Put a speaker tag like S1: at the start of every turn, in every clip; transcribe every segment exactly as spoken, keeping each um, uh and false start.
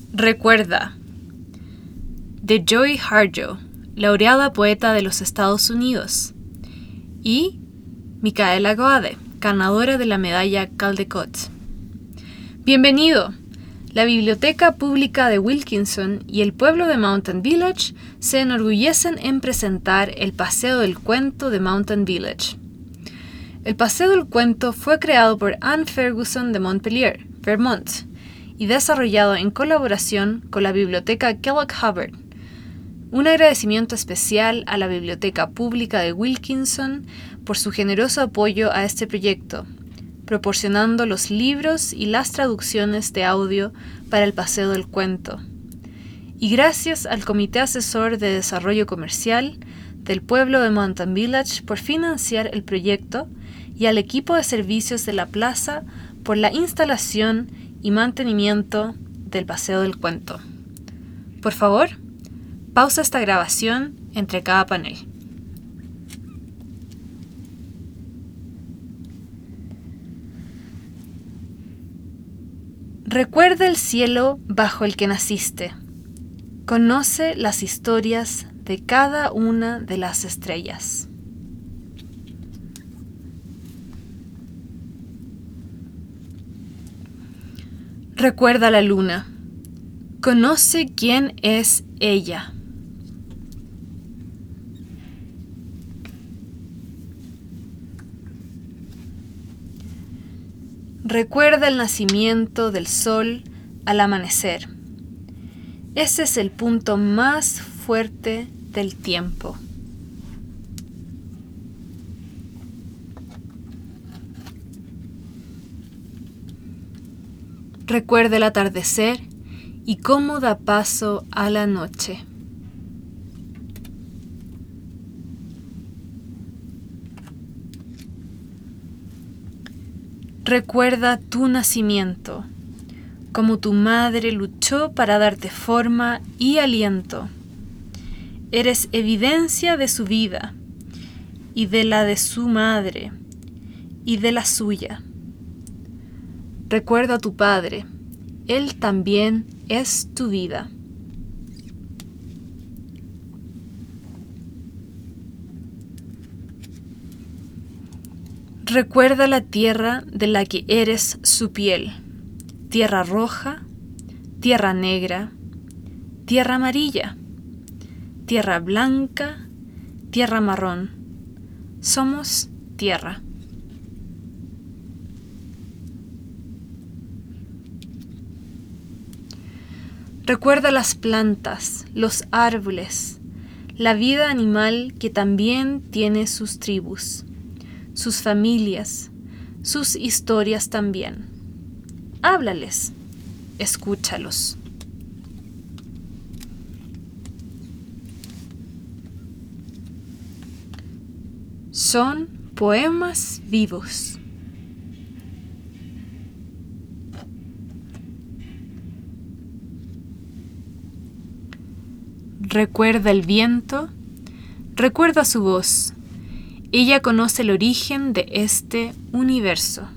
S1: Recuerda, de Joy Harjo, laureada poeta de los Estados Unidos, y Micaela Goade, ganadora de la medalla Caldecott. Bienvenido. La Biblioteca Pública de Wilkinson y el pueblo de Mountain Village se enorgullecen en presentar el Paseo del Cuento de Mountain Village. El Paseo del Cuento fue creado por Anne Ferguson de Montpelier, Vermont, y desarrollado en colaboración con la Biblioteca Kellogg Hubbard. Un agradecimiento especial a la Biblioteca Pública de Wilkinson por su generoso apoyo a este proyecto, proporcionando los libros y las traducciones de audio para el Paseo del Cuento. Y gracias al Comité Asesor de Desarrollo Comercial del pueblo de Mountain Village por financiar el proyecto y al equipo de servicios de la plaza por la instalación y mantenimiento del Paseo del Cuento. Por favor, pausa esta grabación entre cada panel. Recuerda el cielo bajo el que naciste. Conoce las historias de cada una de las estrellas. Recuerda la luna. Conoce quién es ella. Recuerda el nacimiento del sol al amanecer. Ese es el punto más fuerte del tiempo. Recuerda el atardecer y cómo da paso a la noche. Recuerda tu nacimiento, como tu madre luchó para darte forma y aliento. Eres evidencia de su vida, y de la de su madre, y de la suya. Recuerda a tu padre, él también es tu vida. Recuerda la tierra de la que eres su piel, tierra roja, tierra negra, tierra amarilla, tierra blanca, tierra marrón. Somos tierra. Recuerda las plantas, los árboles, la vida animal que también tiene sus tribus, sus familias, sus historias también. Háblales, escúchalos. Son poemas vivos. Recuerda el viento, recuerda su voz. Ella conoce el origen de este universo.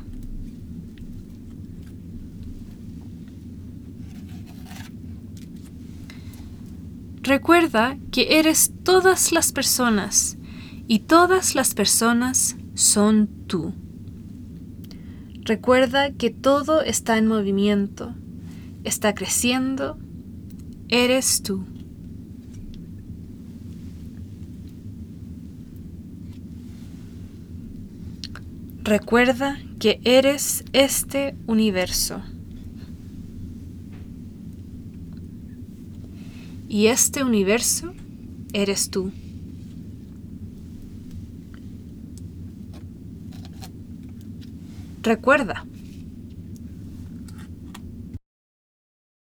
S1: Recuerda que eres todas las personas y todas las personas son tú. Recuerda que todo está en movimiento, está creciendo, eres tú. Recuerda que eres este universo. Y este universo eres tú. Recuerda,